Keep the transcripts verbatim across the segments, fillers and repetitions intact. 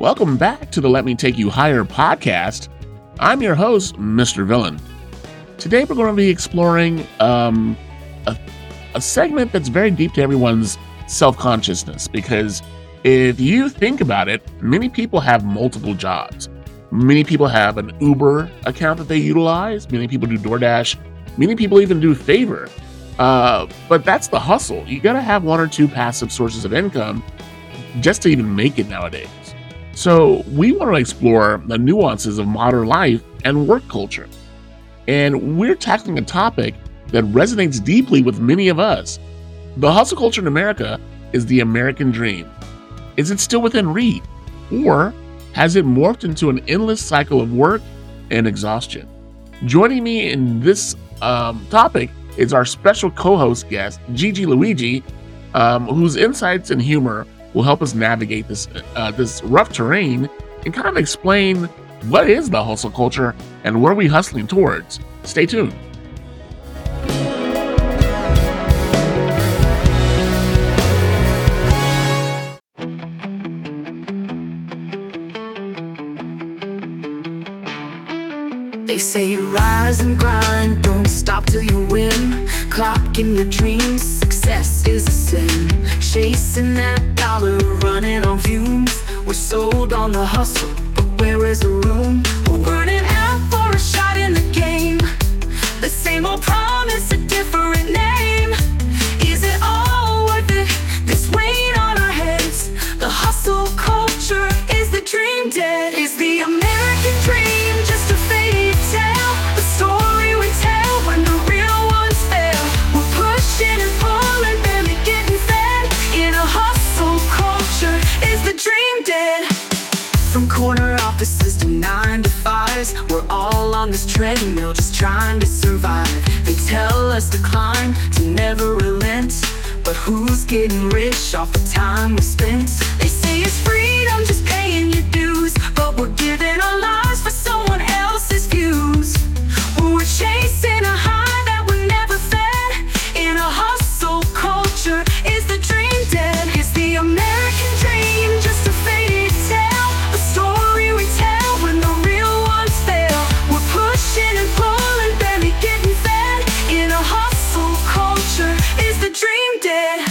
Welcome back to the Let Me Take You Higher podcast. I'm your host, Mister Villain. Today we're going to be exploring um, a, a segment that's very deep to everyone's self-consciousness, because if you think about it, many people have multiple jobs. Many people have an Uber account that they utilize. Many people do DoorDash. Many people even do Favor. Uh, but that's the hustle. You got to have one or two passive sources of income just to even make it nowadays. So we want to explore the nuances of modern life and work culture. And we're tackling a topic that resonates deeply with many of us. The hustle culture in America is the American dream. Is it still within reach? Or has it morphed into an endless cycle of work and exhaustion? Joining me in this um, topic is our special co-host guest, Gigi Luigi, um, whose insights and humor will help us navigate this uh, this rough terrain and kind of explain what is the hustle culture and where are we hustling towards. Stay tuned. They say rise and grind, don't stop till you win. Clock in your dreams, success is a sin. Chasing that dollar, running on fumes. We're sold on the hustle, but where is the room? We're burning out for a shot in the game. The same old promise, a different name. Is it all worth it, this weight on our heads? The hustle culture, is the dream dead? Is the American dream just a fairy tale? The story we tell when the real ones fail. We're pushing and pulling, barely getting fed. In a hustle culture, is the dream dead? From corner offices to nine to fives, we're all on this treadmill just trying to survive. They tell us to climb, to never relent, but who's getting rich off the time we spent? They say it's freedom, just paying your dues, but we're giving our lives for someone else's views. We're chasing a high that we're never fed. In a hustle culture, is the dream dead? Is the American dream just a fairy tale? The story we tell when the real ones fail. We're pushing and pulling, barely getting fed. In a hustle culture, is the dream dead?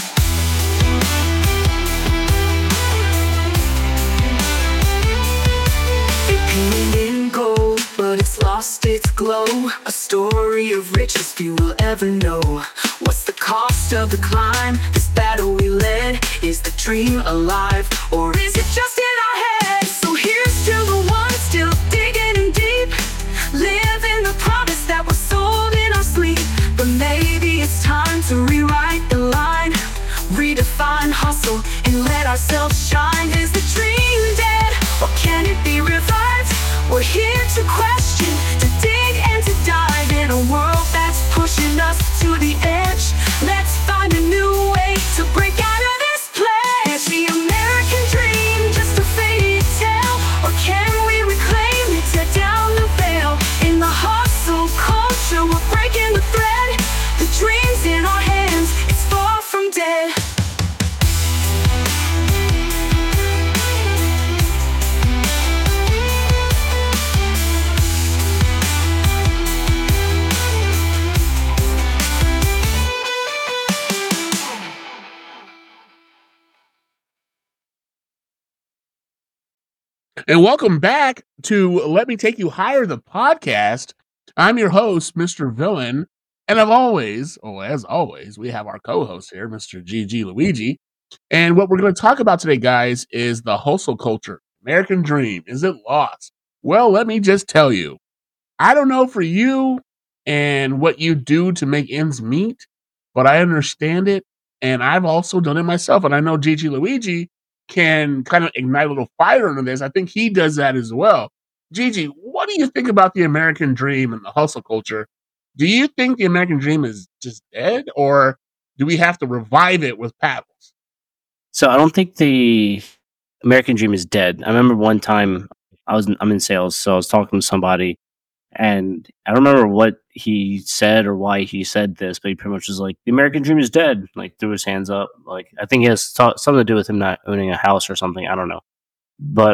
It painted in gold, but it's lost its glow. A story of riches few will ever know. What's the cost of the climb? This battle we led. Is the dream alive, or is it just in our heads? So here's to the ones still digging in deep, living the promise that was sold in our sleep. But maybe it's time to rewrite the line, redefine hustle and let ourselves shine. Is the dream dead, or can it be revived? We're here to question, to dig and to dive in a world that's pushing us to the edge. Let's find a new way to break out of this place. Is the American dream just a fairy tale, or can we reclaim it, tear down the veil? In the hustle culture, we're breaking the thread. The dream's in our hands, it's far from dead. And welcome back to Let Me Take You Higher, the podcast. I'm your host, Mister Villain. And I've always, oh, as always, we have our co-host here, Mister Gigi Luigi. And what we're going to talk about today, guys, is the hustle culture. American dream. Is it lost? Well, let me just tell you, I don't know for you and what you do to make ends meet, but I understand it. And I've also done it myself. And I know Gigi Luigi can kind of ignite a little fire into this. I think he does that as well. Gigi, what do you think about the American dream and the hustle culture? Do you think the American dream is just dead, or do we have to revive it with paddles? So I don't think the American dream is dead. I remember one time I was in, I'm in sales, so I was talking to somebody, and I don't remember what he said or why he said this, but he pretty much was like, "The American dream is dead." Like threw his hands up. Like I think it has t- something to do with him not owning a house or something. I don't know. But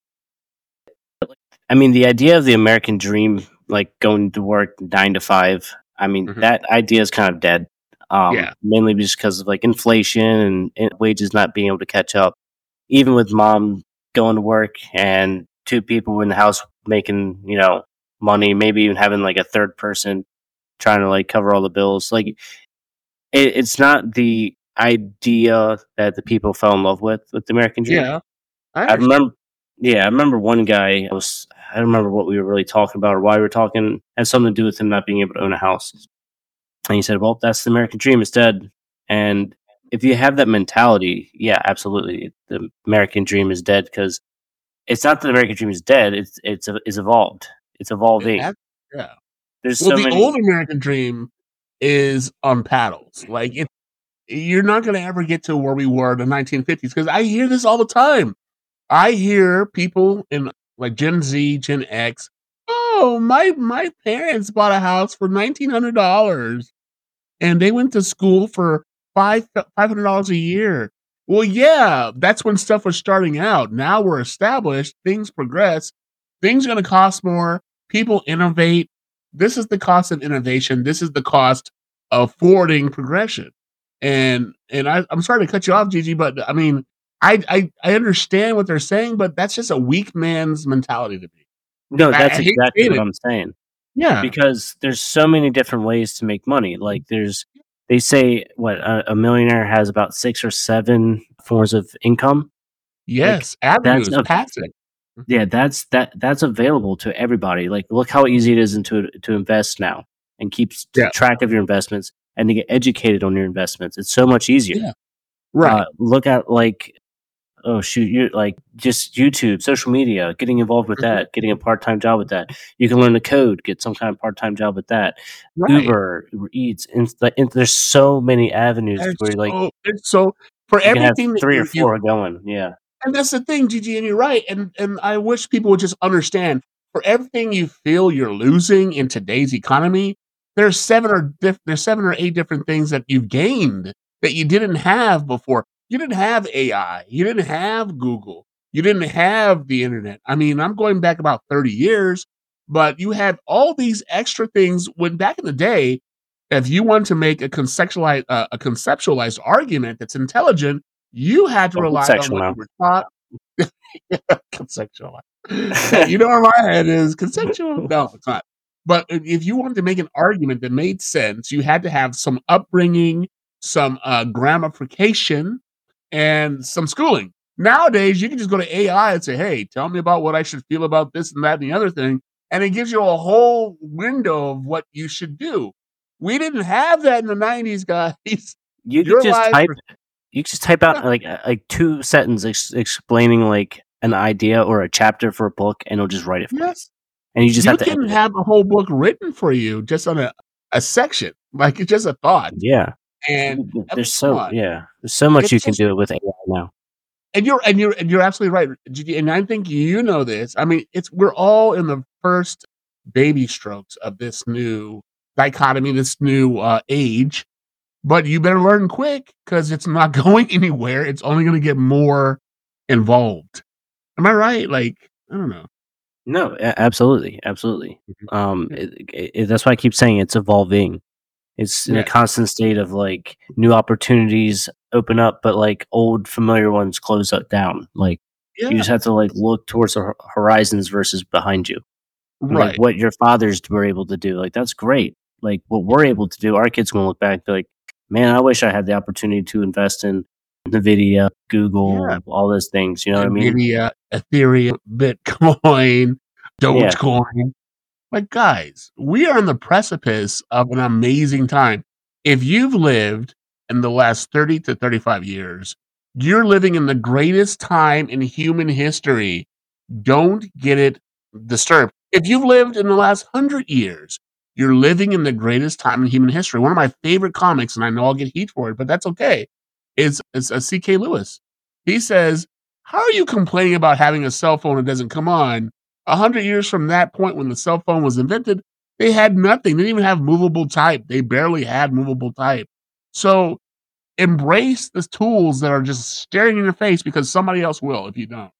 I mean, the idea of the American dream, like going to work nine to five, I mean, Mhm. that idea is kind of dead. Um, Yeah. Mainly just because of like inflation and, and wages not being able to catch up. Even with mom going to work and two people in the house making, you know, money, maybe even having like a third person trying to like cover all the bills. Like it, it's not the idea that the people fell in love with with the American dream. Yeah. I I understand. remember, yeah, I remember one guy. I was, I don't remember what we were really talking about or why we were talking. It had something to do with him not being able to own a house. And he said, "Well, that's the American dream. It's dead." And if you have that mentality, yeah, absolutely, the American dream is dead because it's not that the American dream is dead. It's it's is evolved. It's It evolving. has- yeah. There's Well, so the many. old American dream is on paddles. Like it, you're not going to ever get to where we were in the nineteen fifties because I hear this all the time. I hear people in like Gen Z, Gen X. Oh, my my parents bought a house for nineteen hundred dollars, and they went to school for five five hundred dollars a year. Well, yeah, that's when stuff was starting out. Now we're established. Things progress. Things are going to cost more. People innovate. This is the cost of innovation. This is the cost of forwarding progression. And and I, I'm sorry to cut you off, Gigi, but I mean, I, I I understand what they're saying, but that's just a weak man's mentality to me. No, I, that's I hate exactly saying what it. I'm saying. Yeah. Because there's so many different ways to make money. Like there's, they say what a, a millionaire has about six or seven forms of income. Like Yes. that's Avenues, a, passive. yeah, that's that that's available to everybody. Like look how easy it is into to invest now and keep s- Yeah. track of your investments and to get educated on your investments. It's so much easier. Yeah. Right. Uh, look at like oh shoot, you like just YouTube, social media, getting involved with Mhm. that, getting a part time job with that. You can learn the code, get some kind of part time job with that. Right. Uber, Uber Eats, and, like, and there's so many avenues And where like so it's so for you can have everything that three or you you four going. Yeah, and that's the thing, Gigi, and you're right. And and I wish people would just understand for everything you feel you're losing in today's economy, there's seven or diff, there's seven or eight different things that you've gained that you didn't have before. You didn't have A I, you didn't have Google, you didn't have the internet. I mean, I'm going back about thirty years, but you had all these extra things when back in the day, if you want to make a conceptualized uh, a conceptualized argument that's intelligent, you had to don't get rely on sexual what now. you were taught. Conceptual. Yeah, you know where my head is. Conceptual? No, it's not. But if if you wanted to make an argument that made sense, you had to have some upbringing, some uh, grammarification, and some schooling. Nowadays, you can just go to A I and say, "Hey, tell me about what I should feel about this and that and the other thing," and it gives you a whole window of what you should do. We didn't have that in the nineties, guys. You could Your just lives type. were You could just type out like uh, like two sentences ex- explaining like an idea or a chapter for a book, and it'll just write it for you. yes. And you just You have to can edit it. have a whole book written for you just on a, a section, like it's just a thought. Yeah, And I mean, there's come so on, yeah, there's so much it's you can just do with A I now. and you're and you're and you're absolutely right, Gigi, and I think you know this. I mean, it's we're all in the first baby strokes of this new dichotomy, this new uh, age. But you better learn quick because it's not going anywhere. It's only going to get more involved. Am I right? Like I don't know. No, a- absolutely, absolutely. Mhm. Um, Yeah. it, it, that's why I keep saying it's evolving. It's in a Yeah. constant state of like new opportunities open up, but like old familiar ones close up down. Like you Yeah. just have to like look towards the hor- horizons versus behind you. And, like Right. what your fathers were able to do. Like that's great. Like what we're able to do, our kids gonna look back and be like, man, I wish I had the opportunity to invest in Nvidia, Yeah. Google, all those things. You know what I mean? Nvidia, Ethereum, Bitcoin, Yeah. Dogecoin. Like, guys, we are on the precipice of an amazing time. If you've lived in the last thirty to thirty-five years, you're living in the greatest time in human history. Don't get it disturbed. If you've lived in the last hundred years, you're living in the greatest time in human history. One of my favorite comics, and I know I'll get heat for it, but that's okay. Is is a C K. Lewis. He says, "How are you complaining about having a cell phone that doesn't come on? A hundred years from that point when the cell phone was invented, they had nothing. They didn't even have movable type. They barely had movable type. So embrace the tools that are just staring in your face because somebody else will if you don't."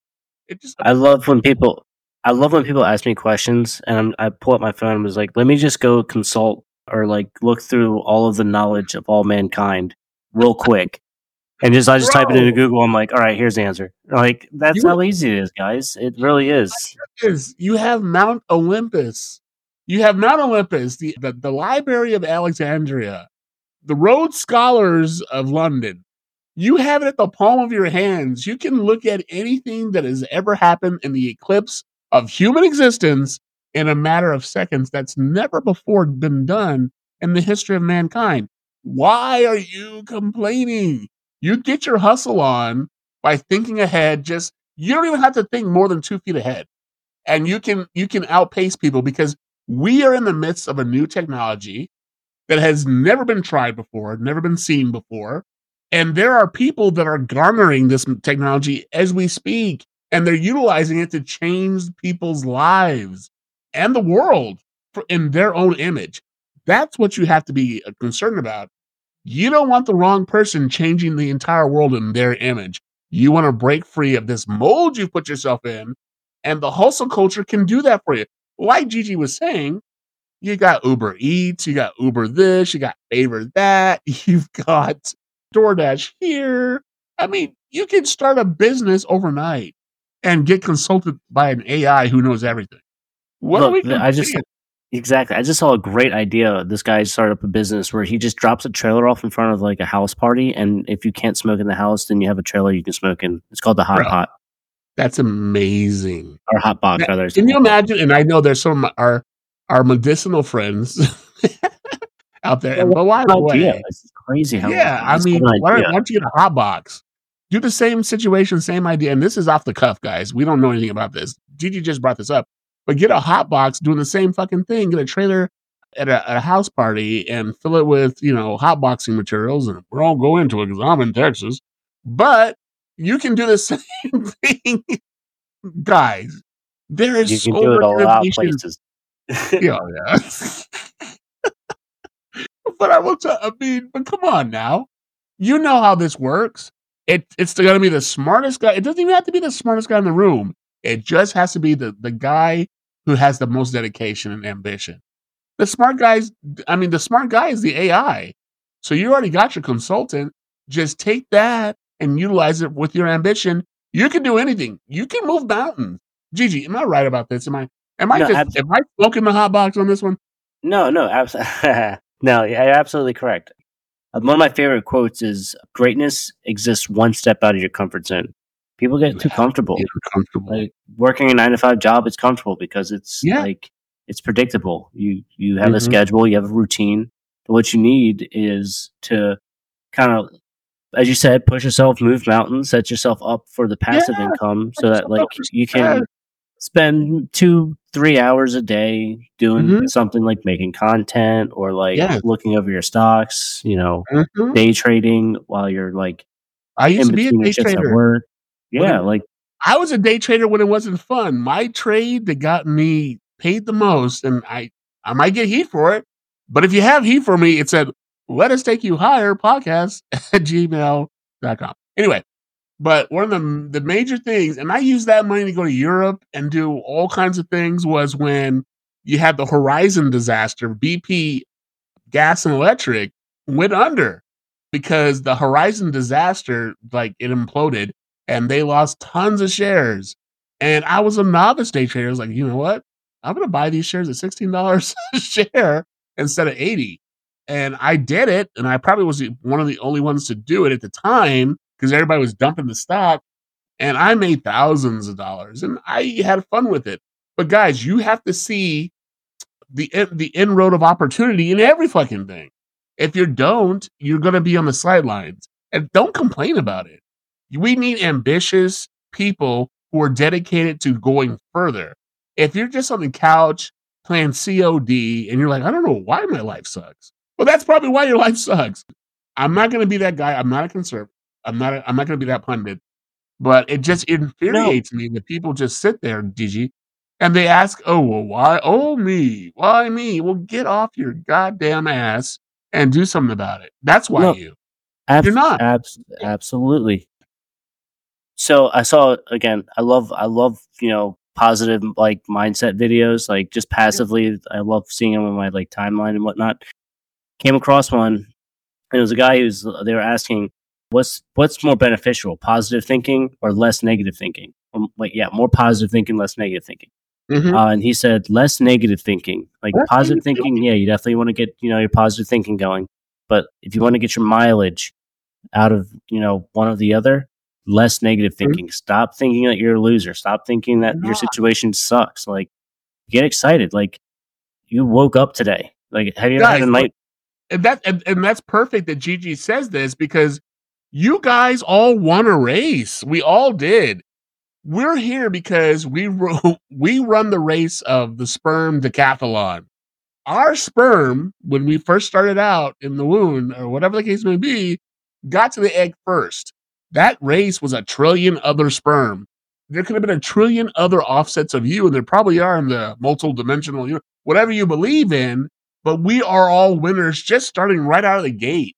It just I love when people I love when people ask me questions and I'm, I pull up my phone and was like, let me just go consult or like look through all of the knowledge of all mankind real quick. And just I just type it into bro, Google. I'm like, all right, here's the answer. Like that's you how easy it is, guys. It really is. is you have Mount Olympus. You have Mount Olympus, the, the, the Library of Alexandria, the Rhodes Scholars of London. You have it at the palm of your hands. You can look at anything that has ever happened in the eclipse of human existence in a matter of seconds. That's never before been done in the history of mankind. Why are you complaining? You get your hustle on by thinking ahead. Just you don't even have to think more than two feet ahead, and you can you can outpace people because we are in the midst of a new technology that has never been tried before, never been seen before. And there are people that are garnering this technology as we speak, and they're utilizing it to change people's lives and the world for, in their own image. That's what you have to be uh, concerned about. You don't want the wrong person changing the entire world in their image. You want to break free of this mold you've put yourself in, and the hustle culture can do that for you. Like Gigi was saying, you got Uber Eats, you got Uber this, you got Favor that, you've got DoorDash here. I mean, you can start a business overnight and get consulted by an A I who knows everything. What are Look, we th- I just complaining? exactly. I just saw a great idea. This guy started up a business where he just drops a trailer off in front of like a house party, and if you can't smoke in the house, then you have a trailer you can smoke in. It's called the Hot Bro, Pot that's amazing. or Hot Box, Now, rather. It's can you Hot Pot. imagine? And I know there's some of our our medicinal friends out there. Well, And what but by an the idea! way, It's crazy how yeah, I I just got mean, an why don't, idea. why don't you get a hot box? Do the same situation, same idea. And this is off the cuff, guys. We don't know anything about this. Gigi just brought this up. But get a hot box doing the same fucking thing. Get a trailer at a, at a house party and fill it with, you know, hot boxing materials. And we're all go into it because I'm in Texas. But you can do the same thing, guys. There is You can so do it much a lot of innovation. places. Yeah, yeah. But I will tell. I mean, but come on now. You know how this works. It it's going to be the smartest guy. It doesn't even have to be the smartest guy in the room. It just has to be the the guy who has the most dedication and ambition. The smart guys. I mean, the smart guy is the A I. So you already got your consultant. Just take that and utilize it with your ambition. You can do anything. You can move mountains. Gigi, am I right about this? Am I? Am I No, just? abs- Am I smoking the hot box on this one? no, no, abs- no. Yeah, you're absolutely correct. Uh, One of my favorite quotes is greatness exists one step out of your comfort zone. People get You too have to comfortable. be uncomfortable. Like working a nine to five job, it's comfortable because it's Yeah. like it's predictable. You you have a Mhm. schedule, you have a routine. But what you need is to kind of, as you said, push yourself, move mountains, set yourself up for the passive Yeah. income so Put that yourself like up for you success. can spend two, three hours a day doing Mhm. something like making content or like Yes. looking over your stocks, you know, Mhm. day trading while you're like I used in to be a between your day shifts at trader. work. When Yeah, it like I was a day trader when it wasn't fun. My trade that got me paid the most, and I I might get heat for it, but if you have heat for me, it's at let us take you higher podcast at gmail dot com. Anyway, but one of the the major things, and I used that money to go to Europe and do all kinds of things, was when you had the Horizon disaster. B P Gas and Electric went under because the Horizon disaster, like it imploded and they lost tons of shares. And I was a novice day trader. I was like, you know what? I'm going to buy these shares at sixteen dollars a share instead of eighty. And I did it. And I probably was the- one of the only ones to do it at the time because everybody was dumping the stock. And I made thousands of dollars and I had fun with it. But guys, you have to see the the inroad of opportunity in every fucking thing. If you don't, you're gonna be on the sidelines. And don't complain about it. We need ambitious people who are dedicated to going further. If you're just on the couch playing C O D and you're like, I don't know why my life sucks. Well, that's probably why your life sucks. I'm not gonna be that guy. I'm not a conservative. I'm not. A, I'm not gonna be that pundit. But it just no, infuriates me that people just sit there, Gigi, and they ask, "Oh, well, why? Oh, me? Why me?" Well, get off your goddamn ass and do something about it. That's why no, you. You're abs- not. abs- absolutely. So I saw again. I love I love you know positive like mindset videos. Like just passively, I love seeing them on my like timeline and whatnot. Came across one, and it was a guy who's they were asking what's what's more beneficial, positive thinking or less negative thinking? Or, like yeah, more positive thinking, less negative thinking. Mm-hmm. Uh, and he said less negative thinking. Like Less positive negative thinking, yeah, you definitely want to get you know your positive thinking going. But if you want to get your mileage out of you know one or the other, less negative thinking. thinking. Stop thinking that you're a loser. Stop thinking that your Not. situation sucks. Like get excited. Like you woke up today. Like have you ever had Guys, a but night? and that and, and that's perfect that Gigi says this because you guys all won a race. We all did. We're here because we ro- we run the race of the sperm decathlon. Our sperm, when we first started out in the womb, or whatever the case may be, got to the egg first. That race was a trillion other sperm. There could have been a trillion other offsets of you, and there probably are in the multiple dimensional, you know, whatever you believe in, but we are all winners just starting right out of the gate.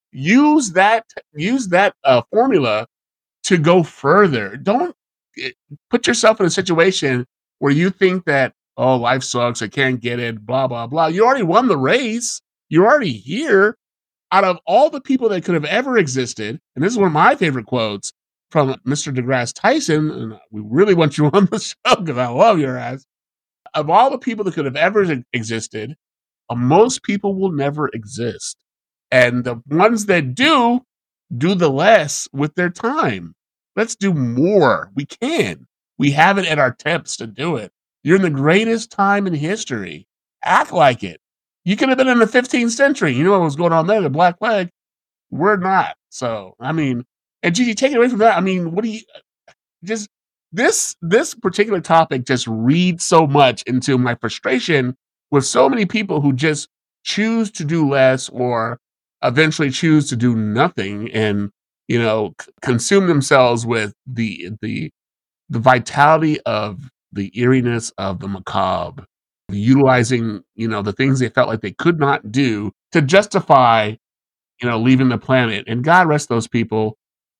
Use that, use that uh, formula to go further. Don't eh, put yourself in a situation where you think that, oh, life sucks, I can't get it, blah, blah, blah. You already won the race. You're already here. Out of all the people that could have ever existed, and this is one of my favorite quotes from Mister DeGrasse Tyson, and we really want you on the show because I love your ass. Of all the people that could have ever existed, uh, most people will never exist. And the ones that do, do the less with their time. Let's do more. We can. We have it at our tips to do it. You're in the greatest time in history. Act like it. You could have been in the fifteenth century. You know what was going on there, the Black Plague. We're not. So, I mean, and Gigi, take it away from that. I mean, what do you just this this particular topic just reads so much into my frustration with so many people who just choose to do less or eventually choose to do nothing and you know c- consume themselves with the the the vitality of the eeriness of the macabre, utilizing you know the things they felt like they could not do to justify you know leaving the planet. And God rest those people.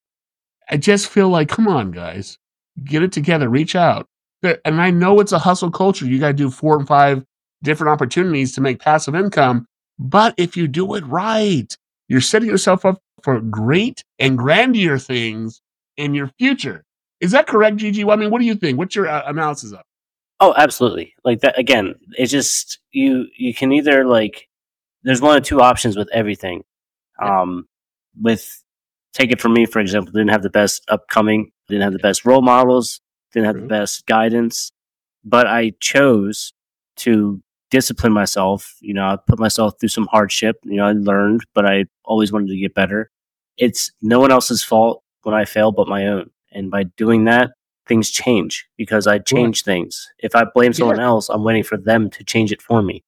I just feel like, come on, guys, get it together, reach out. There, and I know it's a hustle culture. You got to do four and five different opportunities to make passive income. But if you do it right, you're setting yourself up for great and grandier things in your future. Is that correct, Gigi? I mean, what do you think? What's your uh, analysis of? Oh, absolutely. Like that again. It's just you. You can either like. There's one or two options with everything. Yeah. Um, with take it from me, for example, didn't have the best upcoming, didn't have the best role models, didn't have True. the best guidance, but I chose to discipline myself. You know, I put myself through some hardship. You know, I learned, but I always wanted to get better. It's no one else's fault when I fail but my own. And by doing that, things change because I Right. change things. If I blame someone Yeah. else, I'm waiting for them to change it for me.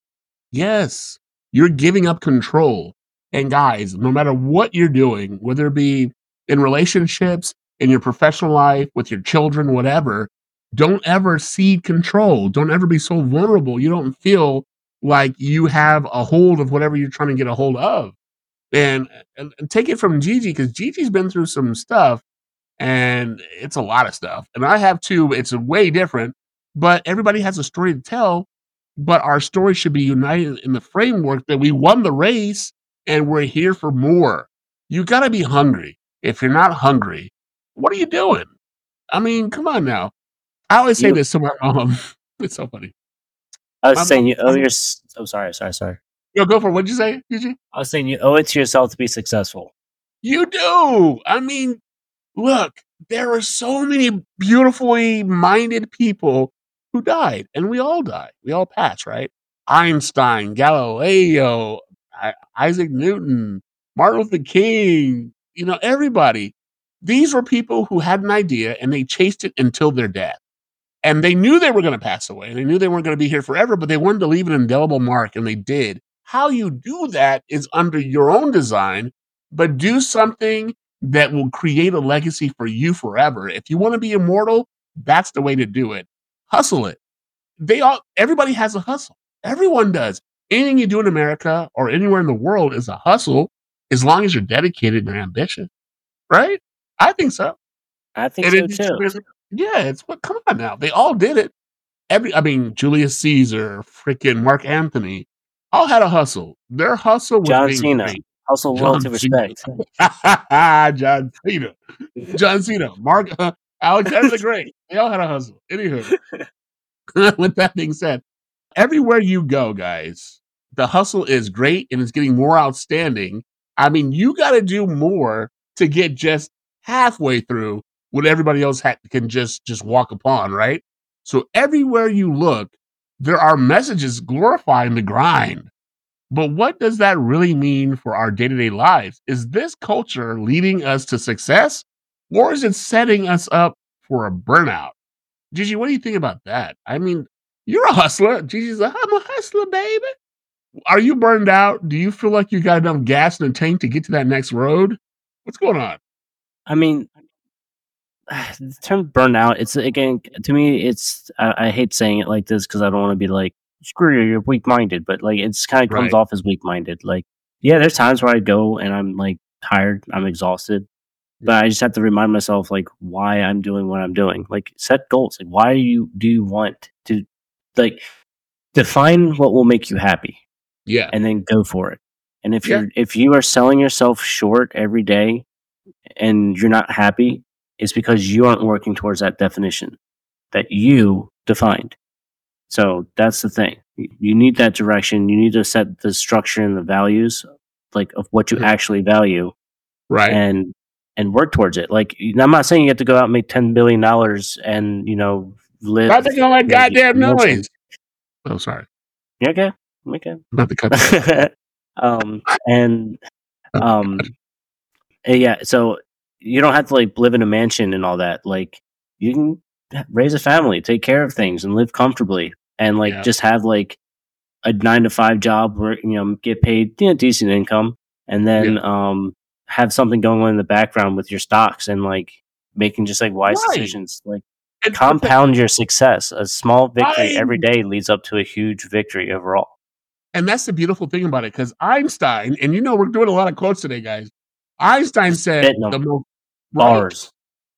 Yes. You're giving up control. And guys, no matter what you're doing, whether it be in relationships, in your professional life, with your children, whatever, don't ever cede control. Don't ever be so vulnerable. You don't feel like you have a hold of whatever you're trying to get a hold of. And, and, and take it from Gigi, because Gigi's been through some stuff and it's a lot of stuff. And I have too. It's way different, but everybody has a story to tell. But our story should be united in the framework that we won the race and we're here for more. You got to be hungry. If you're not hungry, what are you doing? I mean, come on now. I always say You, this to my mom. It's so funny. I was My saying mom, you owe I'm, your. s- Oh, sorry, sorry, sorry. yo, go for it. What'd you say, Gigi? I was saying you owe it to yourself to be successful. You do. I mean, look, there are so many beautifully minded people who died, and we all die. We all pass, right? Einstein, Galileo, I- Isaac Newton, Martin Luther King, you know, everybody. These were people who had an idea and they chased it until their death. And they knew they were going to pass away. They knew they weren't going to be here forever, but they wanted to leave an indelible mark, and they did. How you do that is under your own design, but do something that will create a legacy for you forever. If you want to be immortal, that's the way to do it. Hustle it. They all, everybody has a hustle. Everyone does. Anything you do in America or anywhere in the world is a hustle, as long as you're dedicated and ambitious, right? I think so. I think And so it too. just, yeah, it's what, come on now. They all did it. Every, I mean, Julius Caesar, freaking Mark Antony, all had a hustle. Their hustle was John being Cena, great. hustle, loyalty, John Cena. respect. John Cena. John Cena. Mark, uh, Alexander the Great. They all had a hustle. Anywho, with that being said, everywhere you go, guys, the hustle is great and it's getting more outstanding. I mean, you got to do more to get just halfway through what everybody else ha- can just just walk upon, right? So everywhere you look, there are messages glorifying the grind. But what does that really mean for our day-to-day lives? Is this culture leading us to success, or is it setting us up for a burnout? Gigi, what do you think about that? I mean, you're a hustler. Gigi's like, I'm a hustler, baby. Are you burned out? Do you feel like you got enough gas in the tank to get to that next road? What's going on? I mean, the term burnout, it's again, to me, it's, I, I hate saying it like this because I don't want to be like, screw you, you're weak minded, but like, it's kind of comes Right. off as weak minded. Like, yeah, there's times where I go and I'm like tired, I'm exhausted, but I just have to remind myself like why I'm doing what I'm doing. Like, set goals. Like, why do you do you want to, like, define what will make you happy Yeah. and then go for it. And if Yeah. you're if you are selling yourself short every day and you're not happy, it's because you aren't working towards that definition that you defined. So that's the thing. Y- You need that direction. You need to set the structure and the values, like of what you Mhm. actually value, Right. and and work towards it. Like, y- I'm not saying you have to go out and make ten billion dollars and you know live. Stop making all that maybe goddamn emotion. noise. Oh, sorry. Yeah, okay, okay. Not to cut you. um, and Oh, um, Uh, yeah, so you don't have to like live in a mansion and all that. Like, you can h- raise a family, take care of things, and live comfortably, and like yeah. just have like a nine to five job where you know get paid, you know, decent income, and then um have something going on in the background with your stocks and like making just like wise Right. decisions. Like, And, but the, compound your success. A small victory right. every day leads up to a huge victory overall. And that's the beautiful thing about it, because Einstein, and you know, we're doing a lot of quotes today, guys. Einstein said Spitting the them most right, bars.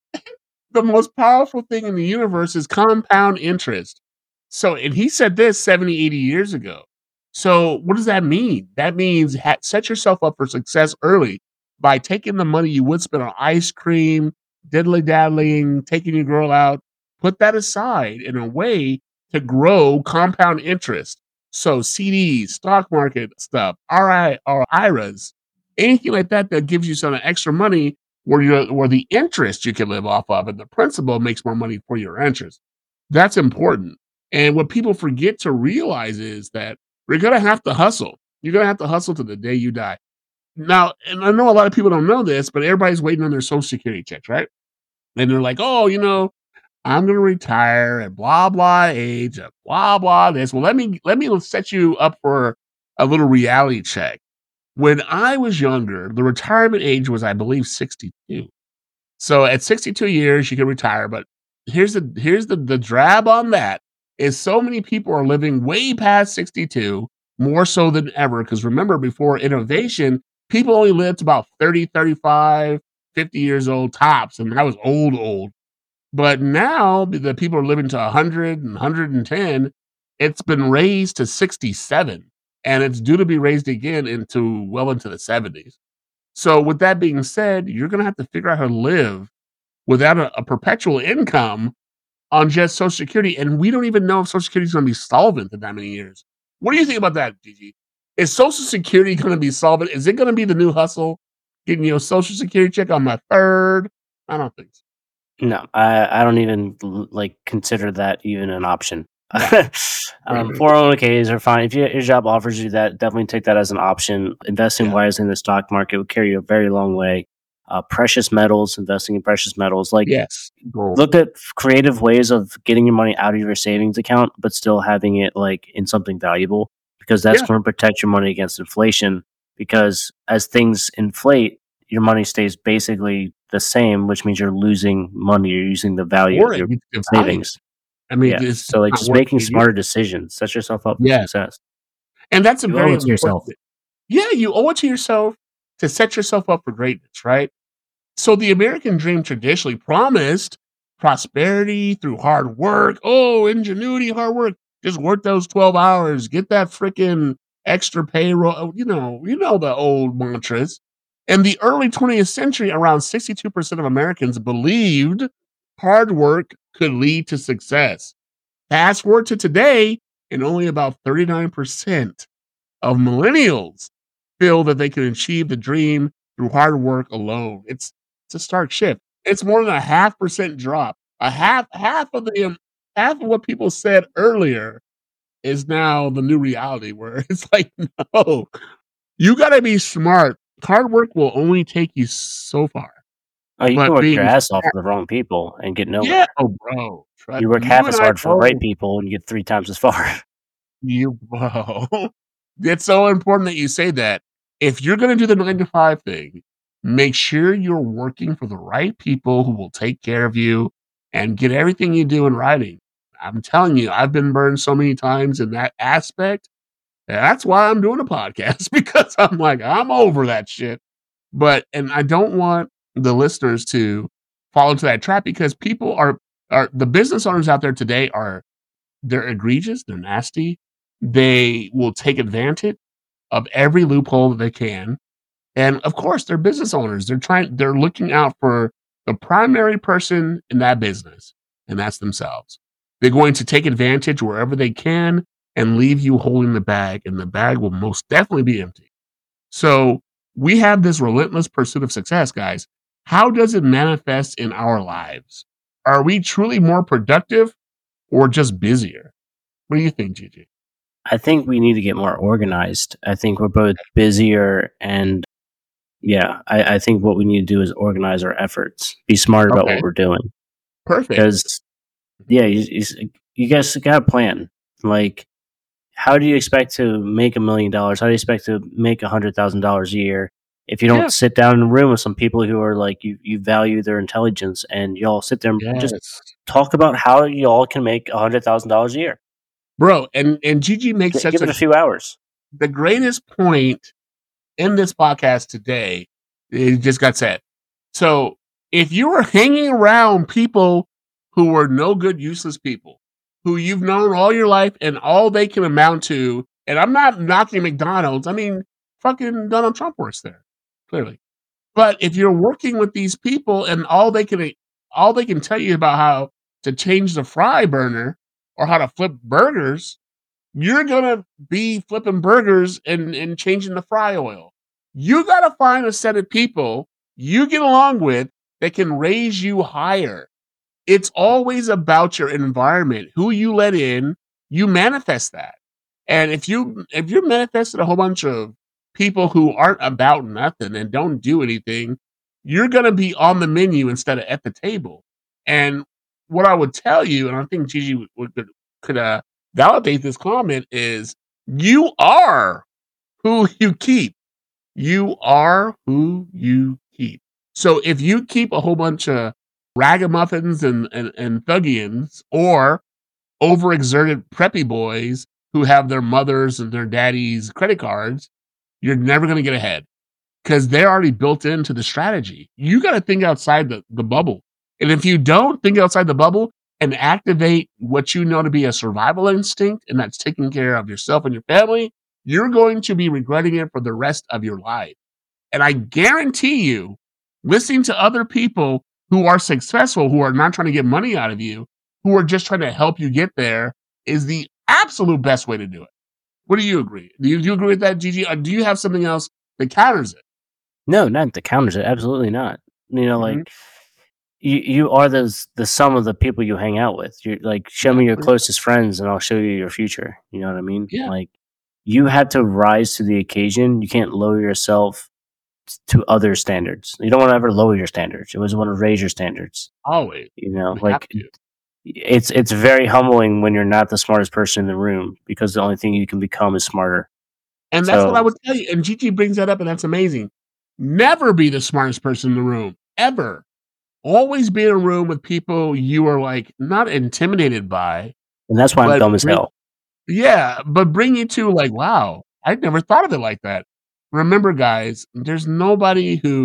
the most powerful thing in the universe is compound interest. So, and he said this seventy, eighty years ago. So, what does that mean? That means ha- set yourself up for success early by taking the money you would spend on ice cream, diddly daddling, taking your girl out, put that aside in a way to grow compound interest. So, C Ds, stock market stuff, R I or I R As, anything like that that gives you some extra money where you where the interest you can live off of and the principal makes more money for your interest. That's important. And what people forget to realize is that we're gonna have to hustle. You're gonna have to hustle to the day you die. Now, and I know a lot of people don't know this, but everybody's waiting on their social security checks, right? And they're like, oh, you know, I'm gonna retire at blah blah age, at blah blah this. Well, let me let me set you up for a little reality check. When I was younger, the retirement age was, I believe, sixty-two. So at sixty-two years, you can retire. But here's the here's the the drab on that is so many people are living way past sixty-two, more so than ever. Because remember, before innovation, people only lived about thirty, thirty-five, fifty years old tops, and that was old, old. But now the people are living to one hundred and one hundred ten. It's been raised to sixty-seven, and it's due to be raised again into well into the seventies. So, with that being said, you're going to have to figure out how to live without a, a perpetual income on just Social Security. And we don't even know if Social Security is going to be solvent in that many years. What do you think about that, Gigi? Is Social Security going to be solvent? Is it going to be the new hustle? Getting your Social Security check on my third? I don't think so. No, I, I don't even l- like consider that even an option. Right. um, Right. four oh one k's are fine. If you, your job offers you that, definitely take that as an option. Investing Yeah. wisely in the stock market will carry you a very long way. Uh, precious metals, investing in precious metals, like Yes. Gold. look at creative ways of getting your money out of your savings account, but still having it like in something valuable, because that's Yeah. going to protect your money against inflation. Because as things inflate, your money stays basically the same, which means you're losing money. You're using the value Or of it your needs to value. savings. I mean, Yeah. it's So like not just worth making it. smarter decisions. Set yourself up for Yeah. success. And that's a You very owe it to yourself. important. Yeah, you owe it to yourself to set yourself up for greatness, right? So the American dream traditionally promised prosperity through hard work. Oh, ingenuity, hard work. Just work those twelve hours, get that freaking extra payroll. You know, you know the old mantras. In the early twentieth century, around sixty-two percent of Americans believed hard work could lead to success. Fast forward to today, and only about thirty-nine percent of millennials feel that they can achieve the dream through hard work alone. It's it's a stark shift. It's more than a half percent drop. A half half of the um, half of what people said earlier is now the new reality where it's like, no, you gotta be smart. Hard work will only take you so far. Oh, you can But work your being ass off smart, for the wrong people and get yeah, nowhere. oh bro. Trust You work you half and as I hard for the right both. people and you get three times as far. You bro. It's so important that you say that. If you're gonna do the nine to five thing, make sure you're working for the right people who will take care of you and get everything you do in writing. I'm telling you, I've been burned so many times in that aspect. That's why I'm doing a podcast because I'm like, I'm over that shit. But and I don't want the listeners to fall into that trap because people are are the business owners out there today are they're egregious, they're nasty. They will take advantage of every loophole that they can. And of course, they're business owners. They're trying they're looking out for the primary person in that business, and that's themselves. They're going to take advantage wherever they can and leave you holding the bag, and the bag will most definitely be empty. So, we have this relentless pursuit of success, guys. How does it manifest in our lives? Are we truly more productive or just busier? What do you think, Gigi? I think we need to get more organized. I think we're both busier and yeah, I, I think what we need to do is organize our efforts, be smart about Okay, what we're doing. perfect. Because yeah, you, you, you guys got a plan. Like, how do you expect to make a million dollars? How do you expect to make a hundred thousand dollars a year if you Yeah, don't sit down in a room with some people who are like you? You value their intelligence, and y'all sit there and just yes. talk about how y'all can make a hundred thousand dollars a year. Bro, and and Gigi makes G- such give it a a few hours. the greatest point in this podcast today. It just got said. So if you were hanging around people who were no good, useless people, who you've known all your life and all they can amount to, and I'm not knocking McDonald's. I mean, fucking Donald Trump works there, clearly. But if you're working with these people and all they can all they can tell you about how to change the fry burner or how to flip burgers, you're gonna be flipping burgers and, and changing the fry oil. You gotta find a set of people you get along with that can raise you higher. It's always about your environment. Who you let in, you manifest that. And if you if you're manifesting a whole bunch of people who aren't about nothing and don't do anything, you're gonna be on the menu instead of at the table. And what I would tell you, and I think Gigi would, would could could, uh, validate this comment, is you are who you keep. You are who you keep. So if you keep a whole bunch of ragamuffins and, and, and thuggians or overexerted preppy boys who have their mothers and their daddies' credit cards, you're never going to get ahead because they're already built into the strategy. You got to think outside the, the bubble. And if you don't think outside the bubble and activate what you know to be a survival instinct, and that's taking care of yourself and your family, you're going to be regretting it for the rest of your life. And I guarantee you, listening to other people who are successful, who are not trying to get money out of you, who are just trying to help you get there, is the absolute best way to do it. What do you agree? Do you, do you agree with that, Gigi? Or do you have something else that counters it? No, not the counters it. Absolutely not. You know, Mhm. like you, you are the the sum of the people you hang out with. You're like, show me your Exactly. closest friends, and I'll show you your future. You know what I mean? Yeah. Like, you have to rise to the occasion. You can't lower yourself to other standards. You don't want to ever lower your standards. You always want to raise your standards. Always. You know, You have like to. it's it's very humbling when you're not the smartest person in the room because the only thing you can become is smarter. And that's what I So would tell you. And Gigi brings that up, and that's amazing. Never be the smartest person in the room, ever. Always be in a room with people you are like not intimidated by, and that's why I'm but dumb as bring, hell. yeah, but bring you to like, wow, I'd never thought of it like that. Remember, guys, there's nobody who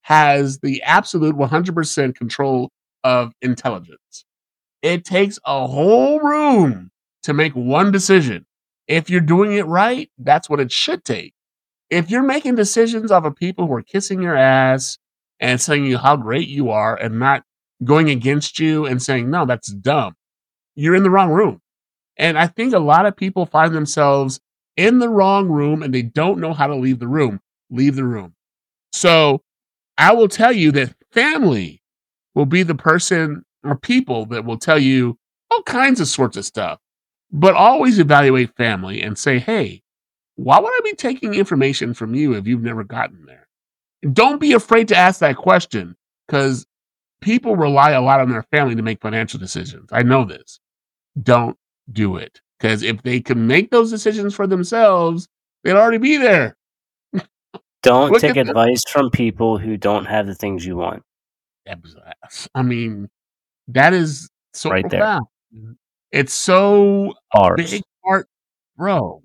has the absolute one hundred percent control of intelligence. It takes a whole room to make one decision. If you're doing it right, that's what it should take. If you're making decisions off of people who are kissing your ass and saying you how great you are and not going against you and saying, no, that's dumb, you're in the wrong room. And I think a lot of people find themselves in the wrong room and they don't know how to leave the room. Leave the room. So I will tell you that family will be the person or people that will tell you all kinds of sorts of stuff. But always evaluate family and say, hey, why would I be taking information from you if you've never gotten there? Don't be afraid to ask that question, because people rely a lot on their family to make financial decisions. I know this. Don't do it, because if they can make those decisions for themselves, they'd already be there. Don't Look take at the- advice from people who don't have the things you want. I mean, that is so Right there. profound. It's so Bars. big part, bro.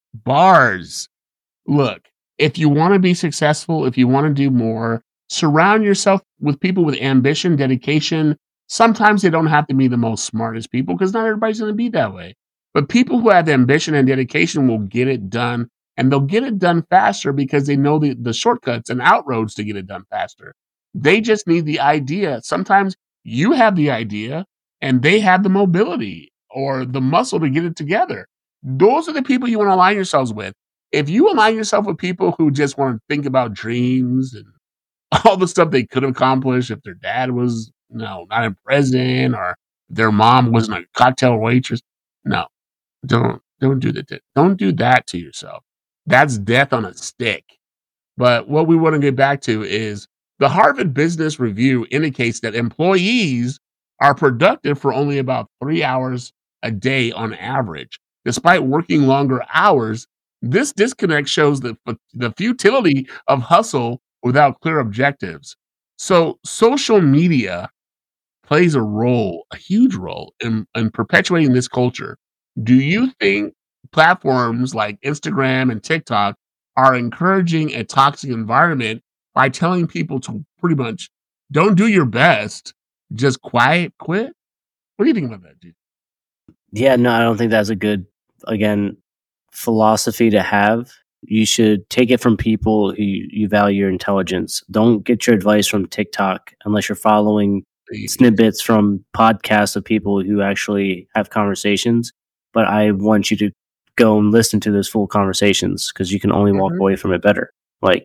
Bars. Look, if you want to be successful, if you want to do more, surround yourself with people with ambition, dedication. Sometimes they don't have to be the most smartest people, because not everybody's going to be that way. But people who have ambition and dedication will get it done, and they'll get it done faster because they know the, the shortcuts and outroads to get it done faster. They just need the idea. Sometimes you have the idea and they have the mobility or the muscle to get it together. Those are the people you want to align yourselves with. If you align yourself with people who just want to think about dreams and all the stuff they could accomplish if their dad was, no, not in prison, or their mom wasn't a cocktail waitress, no, don't don't do that. Don't do that to yourself. That's death on a stick. But what we want to get back to is the Harvard Business Review indicates that employees are productive for only about three hours a day on average. Despite working longer hours, this disconnect shows the, the futility of hustle without clear objectives. So social media plays a role, a huge role in, in perpetuating this culture. Do you think platforms like Instagram and TikTok are encouraging a toxic environment by telling people to pretty much don't do your best, just quiet quit? What do you think about that, dude? Yeah, no, I don't think that's a good, again, philosophy to have. You should take it from people who you value your intelligence. Don't get your advice from TikTok unless you're following snippets from podcasts of people who actually have conversations. But I want you to go and listen to those full conversations, because you can only walk Mhm. away from it better. Like,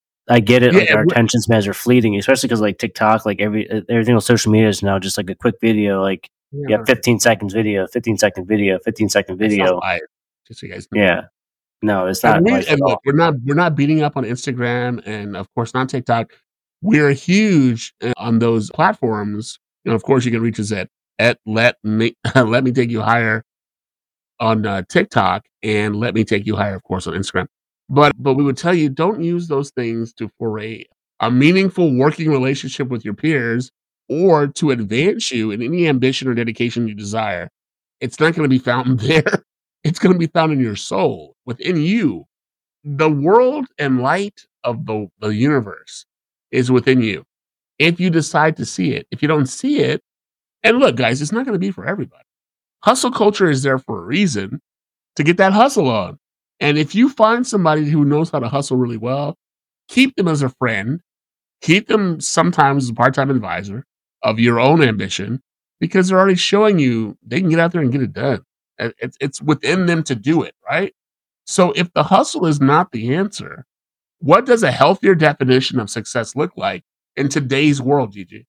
I get it. Yeah, Like, our and wh- attention spans are fleeting, especially because like TikTok, like every everything on social media is now just like a quick video. Like, you Yeah, have fifteen seconds video, fifteen second video, fifteen second it's not video. live, just so you guys know. Yeah, no, it's And not we life at and all. look, we're not we're not beating up on Instagram and of course not TikTok. We're huge uh, on those platforms. And of course you can reach us at at let me let me take you higher on uh, TikTok, and let me take you higher, of course, on Instagram. But but we would tell you, don't use those things to foray a meaningful working relationship with your peers or to advance you in any ambition or dedication you desire. It's not going to be found there. It's going to be found in your soul, within you. The world and light of the, the universe is within you. If you decide to see it, if you don't see it, and look, guys, it's not going to be for everybody. Hustle culture is there for a reason, to get that hustle on. And if you find somebody who knows how to hustle really well, keep them as a friend, keep them sometimes as a part-time advisor of your own ambition, because they're already showing you they can get out there and get it done. It- It's, it's within them to do it, right? So if the hustle is not the answer, what does a healthier definition of success look like in today's world, Gigi?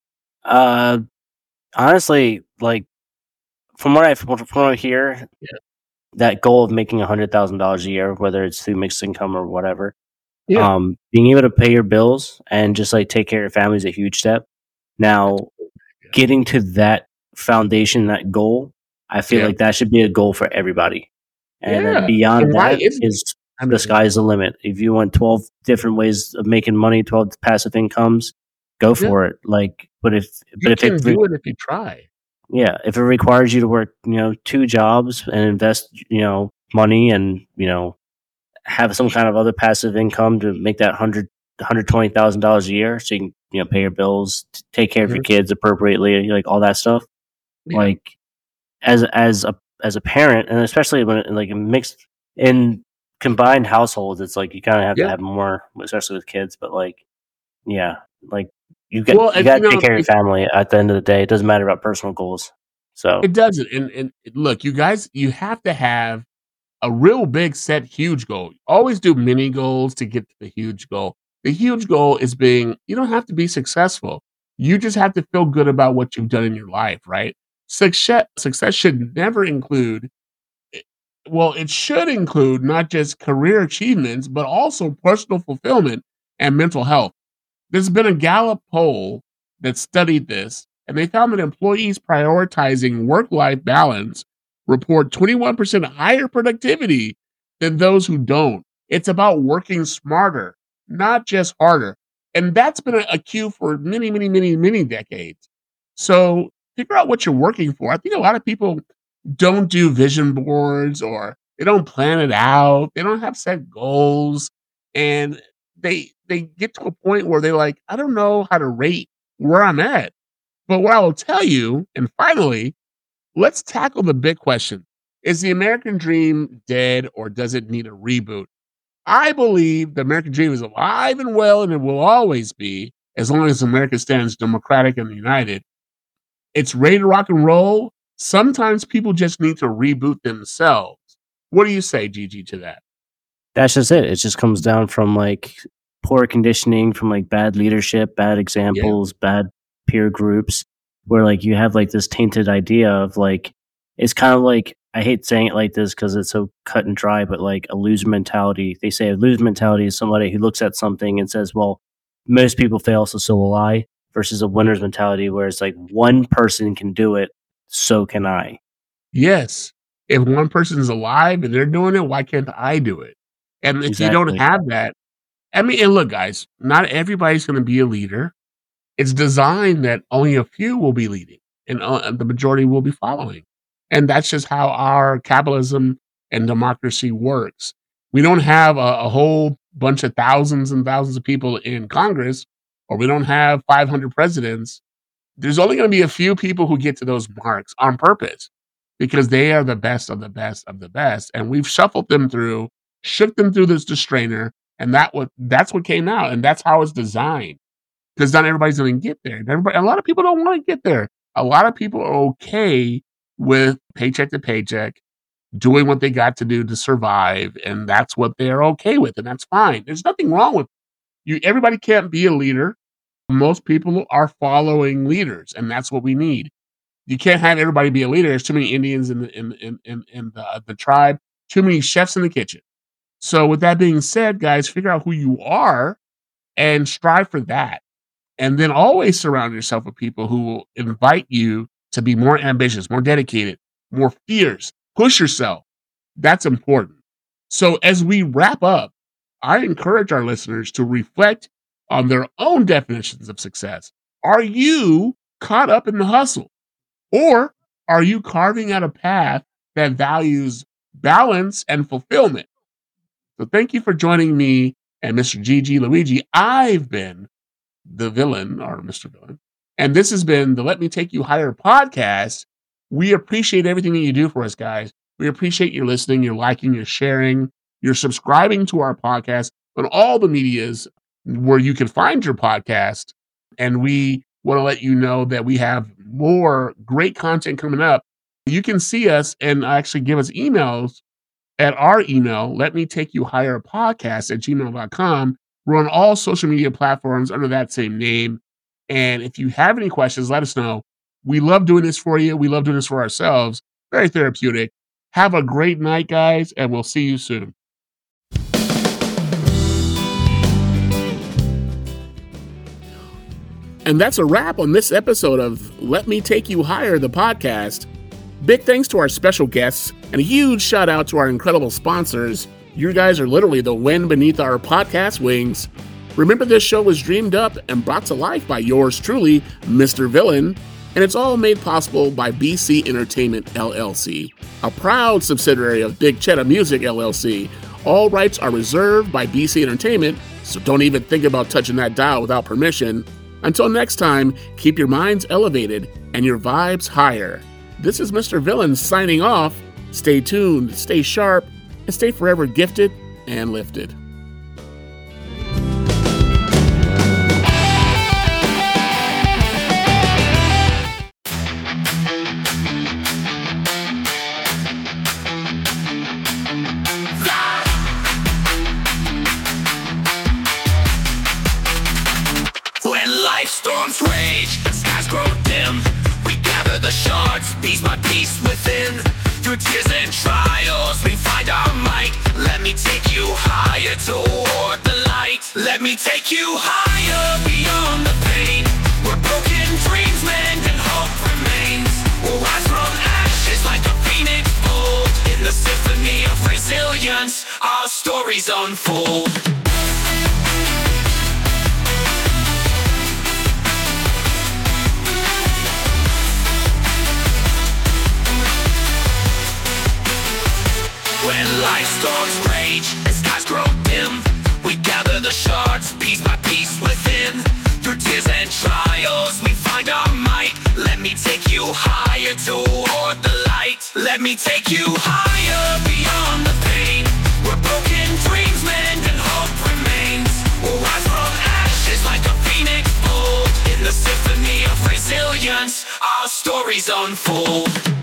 Uh, honestly, like from what I from what I hear, Yeah. that goal of making a hundred thousand dollars a year, whether it's through mixed income or whatever, Yeah. um, being able to pay your bills and just like take care of your family is a huge step. Now, Yeah. getting to that foundation, that goal, I feel Yeah. like that should be a goal for everybody. And Yeah. then beyond And why that isn't it? is I mean, the sky's the limit. If you want twelve different ways of making money, twelve passive incomes, go yeah, for it. Like, but if but you if can it re- do it if you try. yeah, if it requires you to work, you know, two jobs and invest, you know, money and, you know, have some kind of other passive income to make that hundred one hundred twenty thousand dollars a year, so you can you know pay your bills, take care of your kids appropriately, like all that stuff. Yeah. Like as as a as a parent, and especially when it, like mixed in combined households, it's like you kind of have Yeah. to have more, especially with kids. But like, yeah, like you got Well, you and, got you to know, take care of your it, family at the end of the day. It doesn't matter about personal goals. So it doesn't. And, and look, you guys, you have to have a real big set huge goal. Always do mini goals to get to the huge goal. The huge goal is being, you don't have to be successful. You just have to feel good about what you've done in your life, right? Success success should never include, well, it should include not just career achievements, but also personal fulfillment and mental health. There's been a Gallup poll that studied this, and they found that employees prioritizing work-life balance report twenty-one percent higher productivity than those who don't. It's about working smarter, not just harder. And that's been a, a cue for many, many, many, many decades. So figure out what you're working for. I think a lot of people don't do vision boards, or they don't plan it out. They don't have set goals. And they they get to a point where they're like, I don't know how to rate where I'm at. But what I will tell you, and finally, let's tackle the big question. Is the American dream dead, or does it need a reboot? I believe the American dream is alive and well, and it will always be, as long as America stands democratic and united. It's ready to rock and roll. Sometimes people just need to reboot themselves. What do you say, Gigi, to that? that's just it. It just comes down from like poor conditioning, from like bad leadership, bad examples, bad peer groups, where like you have like this tainted idea of like, it's kind of like, I hate saying it like this because it's so cut and dry, but like a loser mentality. They say a loser mentality is somebody who looks at something and says, well, most people fail, so so will I, versus a winner's mentality where it's like one person can do it, so can I. Yes. If one person's alive and they're doing it, why can't I do it? And if you don't Exactly. have that, I mean, and look, guys, not everybody's going to be a leader. It's designed that only a few will be leading, and uh, the majority will be following. And that's just how our capitalism and democracy works. We don't have a, a whole bunch of thousands and thousands of people in Congress, or we don't have five hundred presidents. There's only going to be a few people who get to those marks on purpose, because they are the best of the best of the best. And we've shuffled them through, shook them through this strainer, and that what that's what came out, and that's how it's designed. Because not everybody's going to get there. Everybody, a lot of people don't want to get there. A lot of people are okay with paycheck to paycheck, doing what they got to do to survive, and that's what they're okay with, and that's fine. There's nothing wrong with you. Everybody can't be a leader. Most people are following leaders, and that's what we need. You can't have everybody be a leader. There's too many Indians in the in in in, in the, the tribe, too many chefs in the kitchen. So with that being said, guys, figure out who you are and strive for that. And then always surround yourself with people who will invite you to be more ambitious, more dedicated, more fierce. Push yourself. That's important. So as we wrap up, I encourage our listeners to reflect on their own definitions of success. Are you caught up in the hustle? Or are you carving out a path that values balance and fulfillment? So thank you for joining me and Mister Gigi Luigi. I've been the villain, or Mister Villain. And this has been the Let Me Take You Higher podcast. We appreciate everything that you do for us, guys. We appreciate your listening, your liking, your sharing, your subscribing to our podcast on all the medias where you can find your podcast. And we want to let you know that we have more great content coming up. You can see us and actually give us emails at our email, let me take you higher podcast at gmail dot com. We're on all social media platforms under that same name. And if you have any questions, let us know. We love doing this for you. We love doing this for ourselves. Very therapeutic. Have a great night, guys, and we'll see you soon. And that's a wrap on this episode of Let Me Take You Higher, the podcast. Big thanks to our special guests, and a huge shout out to our incredible sponsors. You guys are literally the wind beneath our podcast wings. Remember, this show was dreamed up and brought to life by yours truly, Mister Villain, and it's all made possible by B C Entertainment, L L C, a proud subsidiary of Big Cheddar Music, L L C. All rights are reserved by B C Entertainment, So don't even think about touching that dial without permission. Until next time, keep your minds elevated and your vibes higher. This is Mister Villain signing off. Stay tuned, stay sharp, and stay forever gifted and lifted. When life storms rage and skies grow dim, we gather the shards, piece by piece within. Through tears and trials, we find our might. Let me take you higher toward the light. Let me take you higher beyond the pain. Where broken dreams mend and hope remains. We'll rise from ashes like a phoenix bold. In the symphony of resilience, our stories unfold. When life storms rage and skies grow dim, we gather the shards, piece by piece within. Through tears and trials, we find our might. Let me take you higher toward the light. Let me take you higher beyond the pain. Where broken dreams mend and hope remains. We'll rise from ashes like a phoenix bold. In the symphony of resilience, our stories unfold.